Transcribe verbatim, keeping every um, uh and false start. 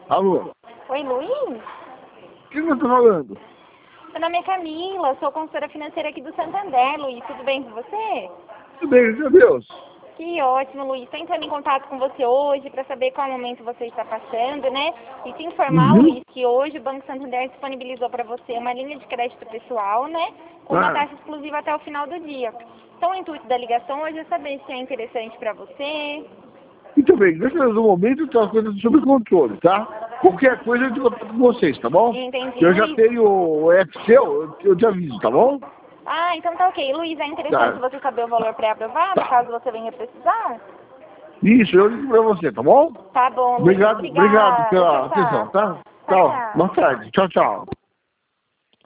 Alô? Oi, Luiz? Quem você tá falando? Meu nome é Camila, sou consultora financeira aqui do Santander, Luiz. Tudo bem com você? Tudo bem, graças a Deus. Que ótimo, Luiz. Estou entrando em contato com você hoje para saber qual momento você está passando, né? E te informar, Uhum. Luiz, que hoje o Banco Santander disponibilizou para você uma linha de crédito pessoal, né? Com uma Ah. taxa exclusiva até o final do dia. Então, o intuito da ligação hoje é saber se é interessante para você. Muito bem, nesse momento tá as coisas sob controle, tá? Qualquer coisa eu te contato com vocês, tá bom? Entendi, Eu já Luiz. tenho o Excel, eu, eu te aviso, tá bom? Ah, então tá ok. Luiz, é interessante Tá. você saber o valor pré-aprovado, Tá. caso você venha precisar? Isso, eu digo pra você, tá bom? Tá bom, Luiz. Obrigado, obrigado Obrigada. pela Tchau, tchau. atenção, tá? Tchau, Tchau, tchau. boa tarde, tchau, tchau.